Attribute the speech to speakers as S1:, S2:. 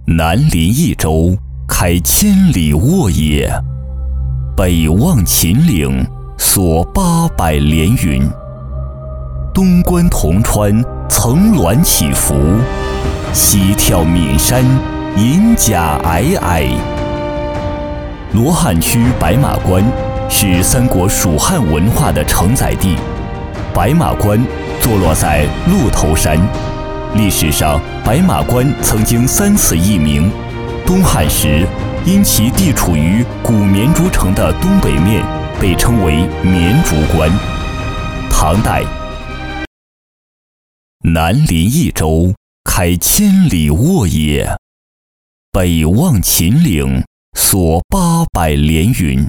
S1: 南临益州，开千里沃野；北望秦岭，锁800连云。东观铜川，层峦起伏；西眺岷山，银甲皑皑。罗汉区白马关是三国蜀汉文化的承载地。白马关坐落在鹿头山，历史上白马关曾经3次易名。东汉时，因其地处于古绵竹城的东北面，被称为绵竹关。唐代，南临益州，开千里沃野；北望秦岭，锁800连云。